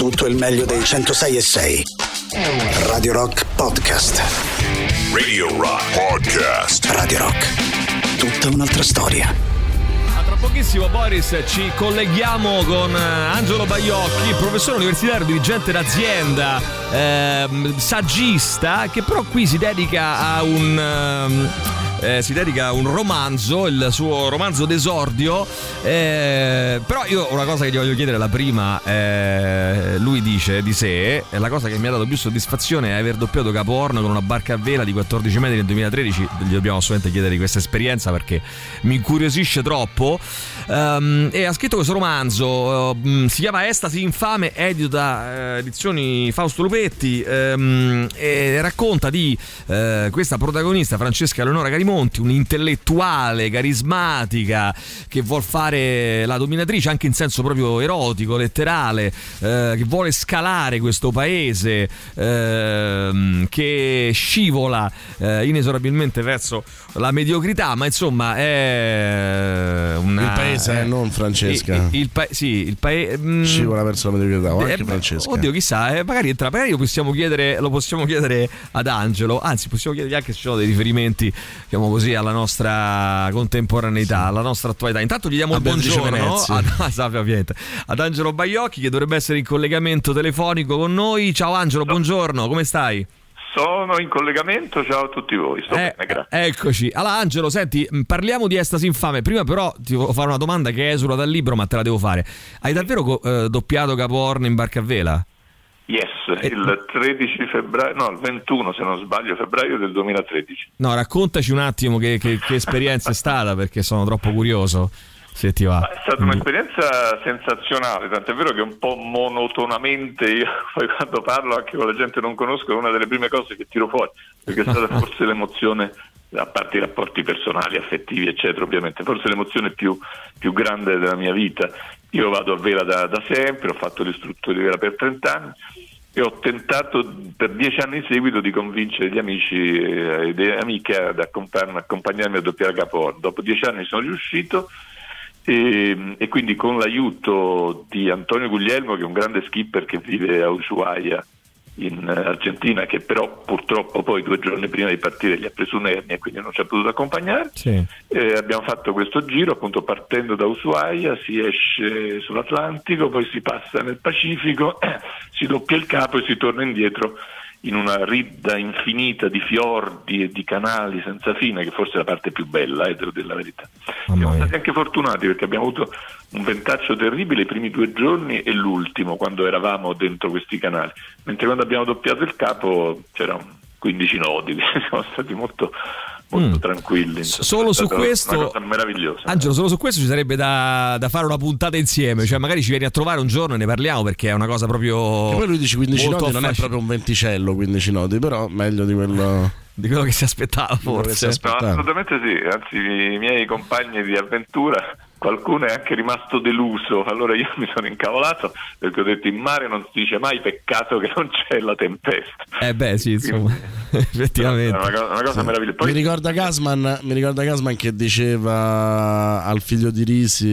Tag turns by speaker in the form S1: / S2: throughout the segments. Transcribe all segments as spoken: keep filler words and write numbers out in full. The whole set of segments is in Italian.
S1: tutto il meglio dei centosei e sei. Radio Rock Podcast.
S2: Radio Rock Podcast.
S1: Radio Rock. Tutta un'altra storia.
S3: Tra pochissimo, Boris, ci colleghiamo con Angelo Baiocchi, professore universitario, dirigente d'azienda, ehm, saggista, che però qui si dedica a un... Ehm, Eh, si dedica a un romanzo, il suo romanzo d'esordio, eh, però io una cosa che gli voglio chiedere, la prima, eh, lui dice di sé, la cosa che mi ha dato più soddisfazione è aver doppiato Capo Horn con una barca a vela di quattordici metri nel duemilatredici. Gli dobbiamo assolutamente chiedere di questa esperienza perché mi incuriosisce troppo. Um, e ha scritto questo romanzo, uh, si chiama Estasi infame, edito da uh, edizioni Fausto Lupetti, um, e racconta di uh, questa protagonista, Francesca Eleonora Carimonti, un'intellettuale carismatica che vuol fare la dominatrice anche in senso proprio erotico, letterale, uh, che vuole scalare questo paese, uh, che scivola uh, inesorabilmente verso la mediocrità, ma insomma è una...
S4: Il paese, eh, non Francesca.
S3: Il, il pa- sì, il paese mm,
S4: scivola verso la mediocrità, o
S3: eh,
S4: anche Francesca.
S3: Oddio, chissà, eh, magari entra, magari lo possiamo chiedere, lo possiamo chiedere ad Angelo, anzi possiamo chiedergli anche se ci sono dei riferimenti, diciamo così, alla nostra contemporaneità, alla nostra attualità. Intanto gli diamo il buongiorno ad, ovviamente, ad Angelo Baiocchi, che dovrebbe essere in collegamento telefonico con noi. Ciao Angelo, buongiorno, come stai?
S5: Sono in collegamento, ciao a tutti voi. Sto
S3: eh,
S5: bene, grazie.
S3: Eccoci. Allora Angelo, senti, parliamo di Estasi infame. Prima però ti volevo fare una domanda che esula dal libro, ma te la devo fare. Hai davvero eh, doppiato Capo Horn in barca a vela?
S5: Yes, eh. il tredici febbraio, no, il ventuno se non sbaglio, febbraio del duemilatredici.
S3: No, raccontaci un attimo che, che, che esperienza è stata, perché sono troppo curioso. Se ti va.
S5: È stata un'esperienza sensazionale, tant'è vero che un po' monotonamente io poi quando parlo anche con la gente che non conosco è una delle prime cose che tiro fuori, perché è stata forse l'emozione, a parte i rapporti personali, affettivi eccetera, ovviamente forse l'emozione più, più grande della mia vita. Io vado a vela da, da sempre, ho fatto l'istruttore di vela per trent'anni e ho tentato per dieci anni in seguito di convincere gli amici e le amiche ad accompagnarmi, accompagnarmi a doppiare Capo Horn. Dopo dieci anni sono riuscito. E, e quindi con l'aiuto di Antonio Guglielmo, che è un grande skipper che vive a Ushuaia in Argentina, che però purtroppo poi due giorni prima di partire gli ha preso un'ernia e quindi non ci ha potuto accompagnare,
S3: sì.
S5: eh, abbiamo fatto questo giro appunto partendo da Ushuaia, si esce sull'Atlantico, poi si passa nel Pacifico, eh, si doppia il capo e si torna indietro in una ridda infinita di fiordi e di canali senza fine, che forse è la parte più bella, eh, devo dire la verità.
S3: Oh,
S5: siamo stati anche fortunati perché abbiamo avuto un ventaccio terribile i primi due giorni e l'ultimo quando eravamo dentro questi canali, mentre quando abbiamo doppiato il capo c'erano quindici nodi, siamo stati molto molto mm. tranquilli.
S3: Solo su questo,
S5: una cosa meravigliosa.
S3: Angelo, solo su questo ci sarebbe da, da fare una puntata insieme, cioè magari ci vieni a trovare un giorno e ne parliamo, perché è una cosa proprio.
S4: E poi lui dice quindici nodi,
S3: affasc-
S4: non è proprio un venticello quindici nodi, però meglio di quello
S3: di quello che si aspettava forse.
S4: Si aspettava.
S5: No, assolutamente sì, anzi i miei compagni di avventura, qualcuno è anche rimasto deluso, allora io mi sono incavolato perché ho detto in mare non si dice mai peccato che non c'è la tempesta.
S3: Eh beh sì, insomma, effettivamente.
S5: È una cosa, una cosa
S4: sì.
S5: meravigliosa. Poi...
S4: Mi ricorda Gasman, mi ricorda Gasman che diceva al figlio di Risi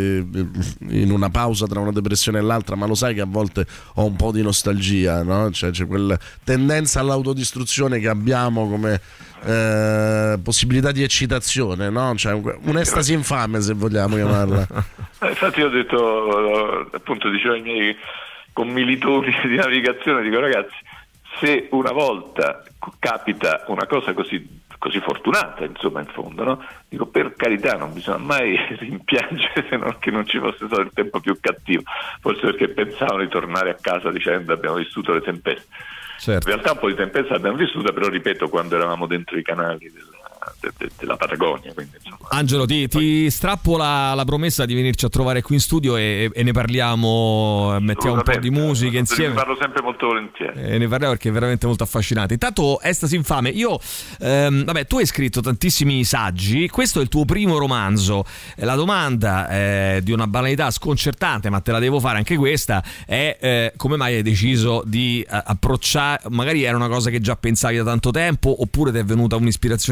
S4: in una pausa tra una depressione e l'altra, ma lo sai che a volte ho un po' di nostalgia, no? Cioè c'è quella tendenza all'autodistruzione che abbiamo come eh, possibilità di eccitazione, no? Cioè un'estasi infame, se vogliamo chiamarla.
S5: eh, infatti io ho detto, appunto dicevo ai miei commilitoni di navigazione, dico ragazzi, se una volta capita una cosa così così fortunata, insomma, in fondo, no? Dico, per carità, non bisogna mai rimpiangere se non che non ci fosse stato il tempo più cattivo, forse perché pensavano di tornare a casa dicendo abbiamo vissuto le tempeste.
S3: Certo.
S5: In realtà un po' di tempesta l'abbiamo vissuta, però ripeto, quando eravamo dentro i canali della, de, de, della Patagonia, quindi, insomma.
S3: Angelo, ti, ti strappo la, la promessa di venirci a trovare qui in studio e, e ne parliamo, mettiamo un po' di musica insieme.
S5: Ne parlo sempre molto volentieri.
S3: E ne parliamo perché è veramente molto affascinante. Intanto, Estasi infame, io ehm, vabbè, tu hai scritto tantissimi saggi, questo è il tuo primo romanzo. La domanda è di una banalità sconcertante, ma te la devo fare anche questa, è eh, come mai hai deciso di eh, approcciare, magari era una cosa che già pensavi da tanto tempo oppure ti è venuta un'ispirazione improvvisata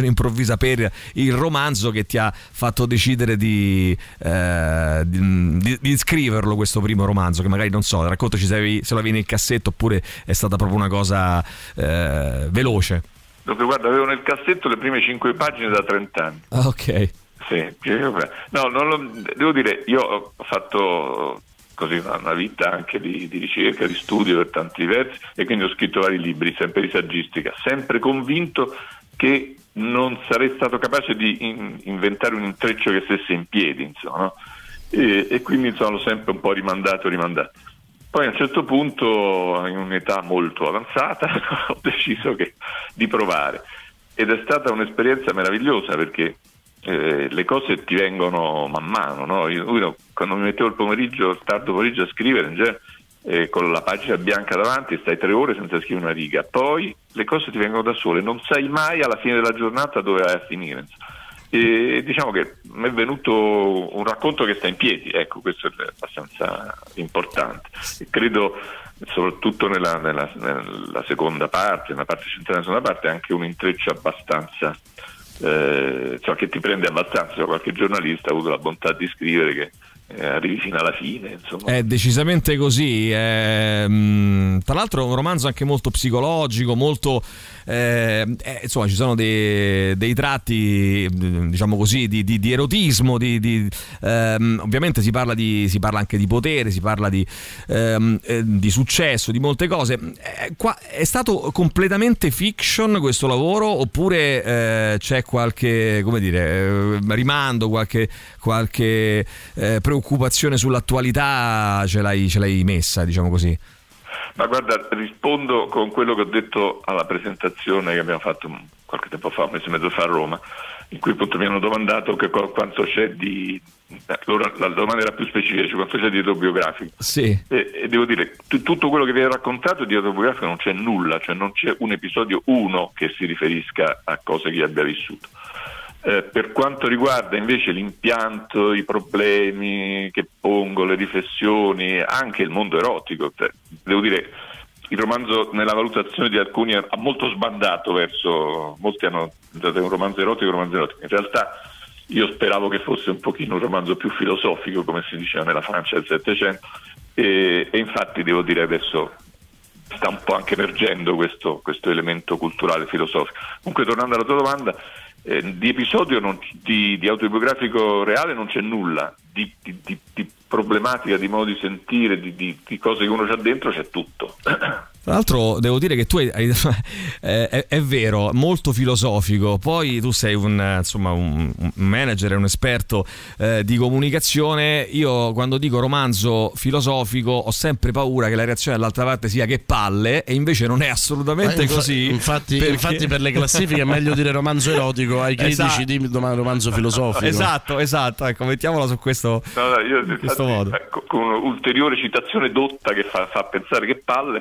S3: sorpresa per il romanzo che ti ha fatto decidere di, eh, di, di, di scriverlo, questo primo romanzo, che magari non so, raccontaci se, avevi, se l'avevi nel cassetto oppure è stata proprio una cosa eh, veloce.
S5: Dove, guarda, avevo nel cassetto le prime cinque pagine da trenta anni.
S3: Ah, ok.
S5: Sì, no, non lo, devo dire, io ho fatto così una, una vita anche di, di ricerca, di studio per tanti versi, e quindi ho scritto vari libri, sempre di saggistica, sempre convinto che non sarei stato capace di in, inventare un intreccio che stesse in piedi, insomma, no? e, e quindi insomma l'ho sempre un po' rimandato, rimandato. Poi a un certo punto, in un'età molto avanzata, ho deciso che, di provare, ed è stata un'esperienza meravigliosa, perché Eh, le cose ti vengono man mano, no? Io, io quando mi mettevo il pomeriggio, il tardo pomeriggio a scrivere, in genere, eh, con la pagina bianca davanti, stai tre ore senza scrivere una riga, poi le cose ti vengono da sole, non sai mai alla fine della giornata dove vai a finire. E diciamo che mi è venuto un racconto che sta in piedi, ecco, questo è abbastanza importante. E credo, soprattutto nella, nella, nella seconda parte, nella parte centrale della seconda parte, anche un intreccio abbastanza Eh, cioè che ti prende abbastanza. Qualche giornalista ha avuto la bontà di scrivere che eh, arrivi fino alla fine, insomma.
S3: È decisamente così, è, mh, tra l'altro è un romanzo anche molto psicologico, molto eh, eh, insomma ci sono dei, dei tratti, diciamo così, di, di, di erotismo, di, di, ehm, ovviamente si parla, di, si parla anche di potere, si parla di, ehm, eh, di successo, di molte cose. Eh, qua è stato completamente fiction questo lavoro, oppure eh, c'è qualche, come dire, eh, rimando, qualche, qualche eh, preoccupazione sull'attualità ce l'hai, ce l'hai messa, diciamo così?
S5: Ma guarda, rispondo con quello che ho detto alla presentazione che abbiamo fatto qualche tempo fa, un mese e mezzo fa a Roma, in cui appunto mi hanno domandato che quanto c'è di, allora la domanda era più specifica, cioè quanto c'è di autobiografico.
S3: Sì.
S5: E, e devo dire, t- tutto quello che vi hai raccontato di autobiografico non c'è nulla, cioè non c'è un episodio uno che si riferisca a cose che io abbia vissuto. Eh, per quanto riguarda invece l'impianto, i problemi che pongo, le riflessioni, anche il mondo erotico, cioè, devo dire, il romanzo nella valutazione di alcuni ha molto sbandato verso, molti hanno dato un romanzo erotico, un romanzo erotico. In realtà io speravo che fosse un pochino un romanzo più filosofico, come si diceva nella Francia del Settecento, e, e infatti devo dire adesso sta un po' anche emergendo questo, questo elemento culturale filosofico. Comunque, tornando alla tua domanda, Eh, di episodio non, di, di autobiografico reale non c'è nulla, di, di, di, di problematica, di modo di sentire, di, di, di cose che uno c'ha dentro c'è tutto.
S3: Tra l'altro devo dire che tu hai, hai, eh, è, è vero, molto filosofico, poi tu sei un, insomma, un, un manager, un esperto eh, di comunicazione. Io quando dico romanzo filosofico ho sempre paura che la reazione dall'altra parte sia che palle, e invece non è assolutamente
S4: infa-
S3: così.
S4: Infatti,
S3: perché...
S4: infatti per le classifiche è meglio dire romanzo erotico, ai critici
S3: esatto.
S4: di romanzo filosofico.
S3: Esatto, esatto, ecco, mettiamola su questo,
S5: no, no, io,
S3: in questo
S5: infatti,
S3: modo.
S5: Ecco, con un'ulteriore citazione dotta che fa, fa pensare che palle.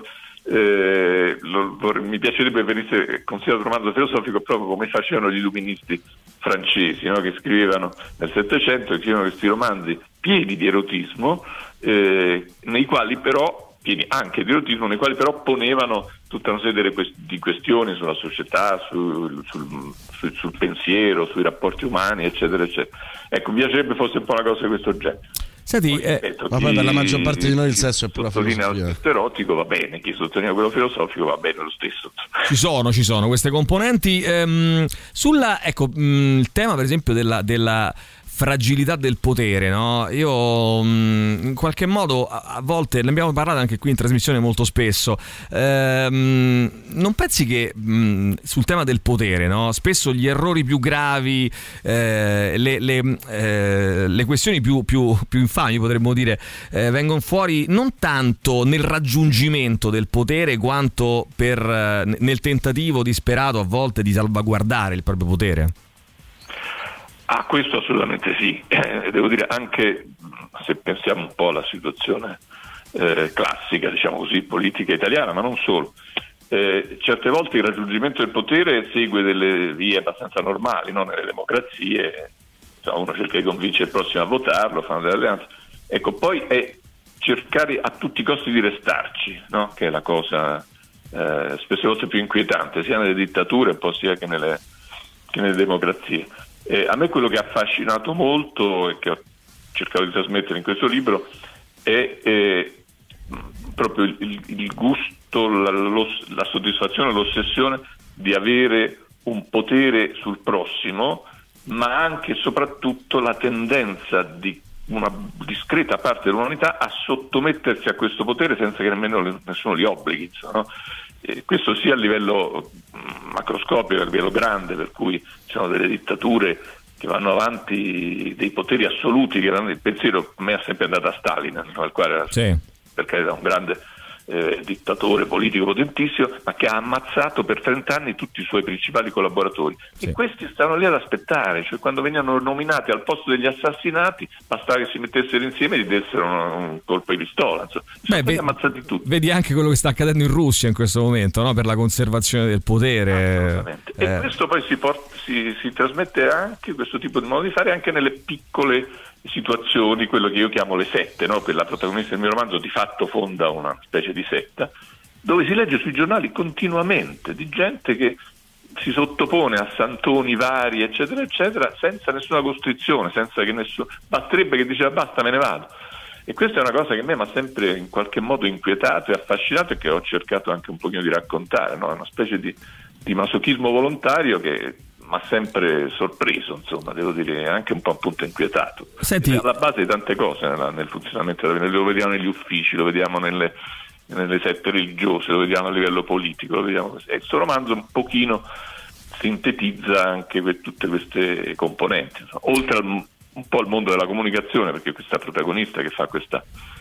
S5: Eh, lo, mi piacerebbe venisse considerato romanzo filosofico proprio come facevano gli illuministi francesi, no? Che scrivevano nel Settecento, che scrivevano questi romanzi pieni di erotismo, eh, nei quali però pieni anche di erotismo, nei quali però ponevano tutta una serie di questioni sulla società, sul, sul, sul, sul pensiero, sui rapporti umani, eccetera, eccetera. Ecco, mi piacerebbe fosse un po' una cosa di questo genere.
S3: Senti,
S5: Poi,
S3: eh,
S5: ripeto,
S4: ma poi per la maggior parte di noi il
S5: chi
S4: sesso è pura
S5: sottolinea
S4: filosofia.
S5: l'aspetto erotico va bene, chi sottolinea quello filosofico va bene lo stesso.
S3: Ci sono, ci sono queste componenti. Ehm, sulla, ecco, mh, il tema per esempio della, della fragilità del potere, no? Io mh, in qualche modo a, a volte ne abbiamo parlato anche qui in trasmissione molto spesso. Ehm, non pensi che mh, sul tema del potere, no? Spesso gli errori più gravi, eh, le, le, eh, le questioni più, più, più infami, potremmo dire, eh, vengono fuori non tanto nel raggiungimento del potere quanto per eh, nel tentativo disperato a volte di salvaguardare il proprio potere?
S5: Ah, questo assolutamente sì, eh, devo dire anche se pensiamo un po' alla situazione eh, classica, diciamo così, politica italiana, ma non solo. Eh, certe volte il raggiungimento del potere segue delle vie abbastanza normali, no? Nelle democrazie, insomma, uno cerca di convincere il prossimo a votarlo, fanno delle alleanze. Ecco, poi è cercare a tutti i costi di restarci, no? Che è la cosa eh, spesso volte più inquietante, sia nelle dittature un po' sia che nelle che nelle democrazie. Eh, a me quello che ha affascinato molto e che ho cercato di trasmettere in questo libro è eh, proprio il, il, il gusto, la, lo, la soddisfazione, l'ossessione di avere un potere sul prossimo, ma anche e soprattutto la tendenza di una discreta parte dell'umanità a sottomettersi a questo potere senza che nemmeno nessuno li obblighi, no? E questo sia a livello macroscopico, a livello grande, per cui ci sono delle dittature che vanno avanti, dei poteri assoluti, che il pensiero a me è sempre andato a Stalin, al quale era,
S3: sì,
S5: per carità, un grande Eh, dittatore politico potentissimo, ma che ha ammazzato per trenta anni tutti i suoi principali collaboratori, sì. E questi stanno lì ad aspettare, cioè quando venivano nominati al posto degli assassinati bastava che si mettessero insieme e gli dessero un, un colpo di pistola. Insomma, sono stati ammazzati tutti.
S3: Vedi anche quello che sta accadendo in Russia in questo momento, no? Per la conservazione del potere.
S5: Eh. E questo poi si, porta, si, si trasmette anche, questo tipo di modo di fare, anche nelle piccole situazioni, quello che io chiamo le sette, no? Per la protagonista del mio romanzo di fatto fonda una specie di setta, dove si legge sui giornali continuamente di gente che si sottopone a santoni vari, eccetera, eccetera, senza nessuna costrizione, senza che nessuno, basterebbe che diceva basta, me ne vado. E questa è una cosa che a me mi ha sempre in qualche modo inquietato e affascinato e che ho cercato anche un pochino di raccontare, no? È una specie di, di masochismo volontario che mi ha sempre sorpreso, insomma, devo dire, anche un po' appunto inquietato.
S3: Senti,
S5: è alla base di tante cose nel, nel funzionamento, lo vediamo negli uffici, lo vediamo nelle, nelle sette religiose, lo vediamo a livello politico, lo vediamo, e questo romanzo un pochino sintetizza anche per tutte queste componenti, insomma, oltre al, un po' al mondo della comunicazione, perché questa protagonista che fa questa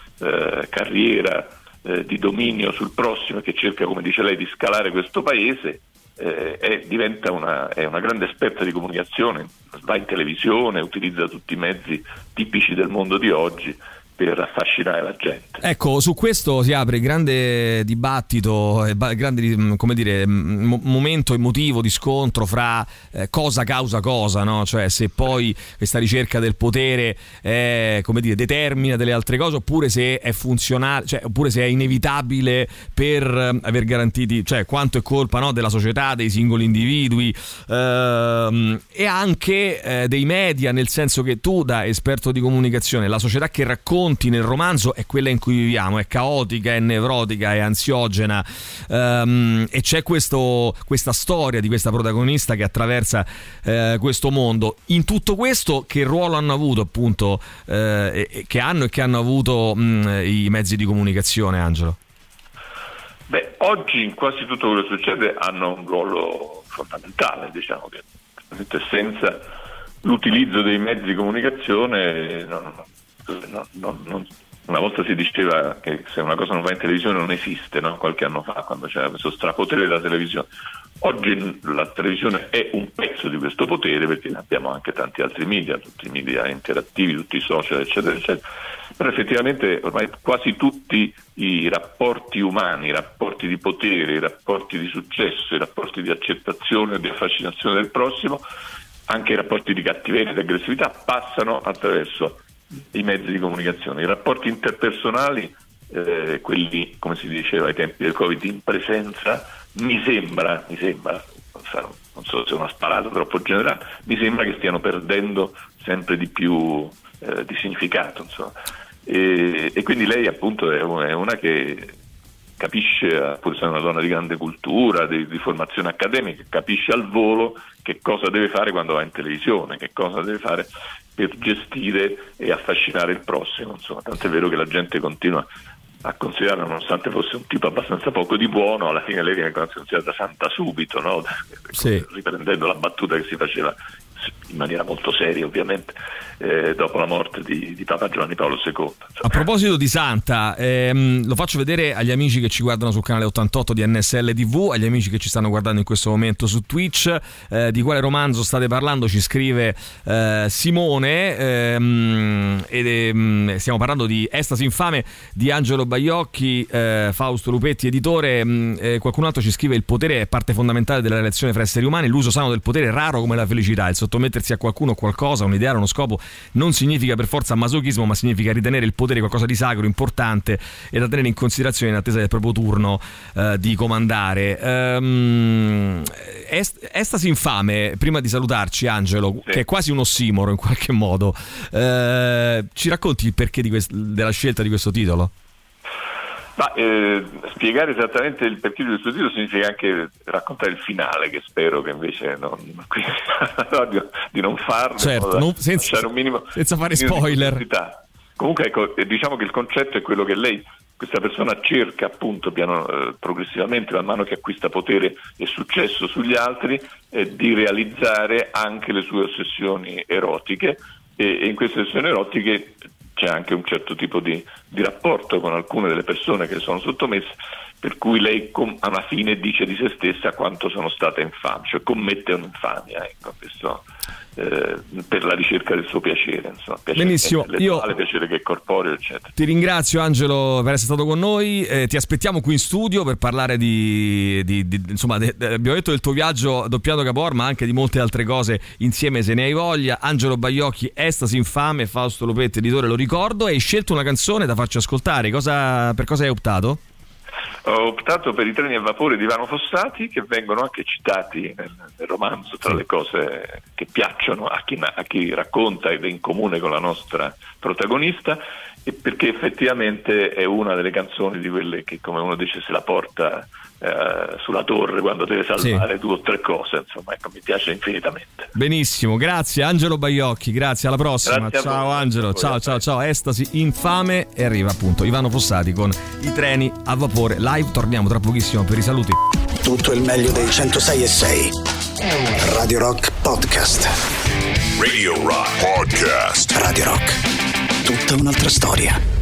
S5: eh, carriera eh, di dominio sul prossimo, che cerca, come dice lei, di scalare questo paese, Eh, è, diventa una, è una grande esperta di comunicazione, va in televisione, utilizza tutti i mezzi tipici del mondo di oggi per affascinare la gente.
S3: Ecco, su questo si apre il grande dibattito, il grande, come dire, momento emotivo di scontro fra eh, cosa causa cosa, no? Cioè se poi questa ricerca del potere è, come dire, determina delle altre cose, oppure se è funzionale, cioè oppure se è inevitabile per aver garantiti, cioè quanto è colpa, no, della società, dei singoli individui, ehm, e anche eh, dei media, nel senso che tu, da esperto di comunicazione, la società che racconta nel romanzo è quella in cui viviamo, è caotica, è nevrotica, è ansiogena, um, e c'è questo, questa storia di questa protagonista che attraversa eh, questo mondo. In tutto questo, che ruolo hanno avuto appunto eh, che hanno e che hanno avuto mh, i mezzi di comunicazione, Angelo?
S5: Beh, oggi in quasi tutto quello che succede hanno un ruolo fondamentale, diciamo che senza l'utilizzo dei mezzi di comunicazione non, No, no, non, una volta si diceva che se una cosa non va in televisione non esiste, no? Qualche anno fa, quando c'era questo strapotere della televisione. Oggi la televisione è un pezzo di questo potere, perché abbiamo anche tanti altri media, tutti i media interattivi, tutti i social, eccetera, eccetera. Però effettivamente ormai quasi tutti i rapporti umani, i rapporti di potere, i rapporti di successo, i rapporti di accettazione e di affascinazione del prossimo, anche i rapporti di cattiveria e di aggressività, passano attraverso i mezzi di comunicazione. I rapporti interpersonali, eh, quelli, come si diceva ai tempi del Covid, in presenza, mi sembra, mi sembra, non so se è una sparata troppo generale, mi sembra che stiano perdendo sempre di più eh, di significato, insomma. E, e quindi lei appunto è una, è una che capisce, pur essendo una donna di grande cultura, di, di formazione accademica, capisce al volo che cosa deve fare quando va in televisione, che cosa deve fare per gestire e affascinare il prossimo, insomma, tant'è vero che la gente continua a considerarla, nonostante fosse un tipo abbastanza poco di buono, alla fine lei viene considerata santa subito, no? Sì. Riprendendo la battuta che si faceva in maniera molto seria, ovviamente, eh, dopo la morte di, di Papa Giovanni Paolo secondo.
S3: A proposito di Santa, ehm, lo faccio vedere agli amici che ci guardano sul canale ottantotto di N S L T V, agli amici che ci stanno guardando in questo momento su Twitch. Eh, di quale romanzo state parlando? Ci scrive eh, Simone, ehm, ed ehm, stiamo parlando di Estasi infame di Angelo Baiocchi, eh, Fausto Lupetti editore. Eh, qualcun altro ci scrive: il potere è parte fondamentale della relazione fra esseri umani, l'uso sano del potere è raro come la felicità. Il sottomettersi a qualcuno o qualcosa, un ideale, uno scopo, non significa per forza masochismo, ma significa ritenere il potere qualcosa di sacro, importante e da tenere in considerazione in attesa del proprio turno eh, di comandare. Ehm, est- estasi infame, prima di salutarci, Angelo, sì, che è quasi un ossimoro in qualche modo, eh, ci racconti il perché di quest- della scelta di questo titolo?
S5: Ma, eh, spiegare esattamente il perché di questo titolo significa anche raccontare il finale, che spero che invece non, di, di non farlo,
S3: certo, non, senza,
S5: un minimo,
S3: senza fare spoiler.
S5: Comunque ecco, diciamo che il concetto è quello che lei, questa persona, cerca appunto piano, eh, progressivamente, man mano che acquista potere e successo sugli altri, eh, di realizzare anche le sue ossessioni erotiche, e, e in queste ossessioni erotiche c'è anche un certo tipo di, di rapporto con alcune delle persone che sono sottomesse, per cui lei com- alla fine dice di se stessa quanto sono stata infame, cioè commette un'infamia, ecco, questo, eh, per la ricerca del suo piacere, insomma, piacere
S3: benissimo, io
S5: piacere che è corporeo, eccetera.
S3: Ti ringrazio, Angelo, per essere stato con noi, eh, ti aspettiamo qui in studio per parlare di, di, di insomma, de, de, abbiamo detto del tuo viaggio doppiato Capor, ma anche di molte altre cose insieme, se ne hai voglia. Angelo Baiocchi, Estasi infame, Fausto Lopetti, editore, lo ricordo. Hai scelto una canzone da farci ascoltare, cosa, per cosa hai optato?
S5: Ho optato per i treni a vapore di Ivano Fossati, che vengono anche citati nel, nel romanzo tra le cose che piacciono a chi, a chi racconta ed è in comune con la nostra protagonista, e perché effettivamente è una delle canzoni di quelle che, come uno dice, se la porta eh, sulla torre quando deve salvare sì. due o tre cose, insomma, ecco, mi piace infinitamente.
S3: Benissimo, grazie Angelo Baiocchi, grazie, alla prossima.
S5: Grazie
S3: ciao
S5: voi,
S3: Angelo,
S5: voi,
S3: ciao ciao ciao. Estasi infame, e arriva appunto Ivano Fossati con i treni a vapore live. Torniamo tra pochissimo per i saluti.
S1: Tutto il meglio dei centosei e sei Radio Rock Podcast.
S2: Radio Rock Podcast.
S1: Radio Rock, tutta un'altra storia.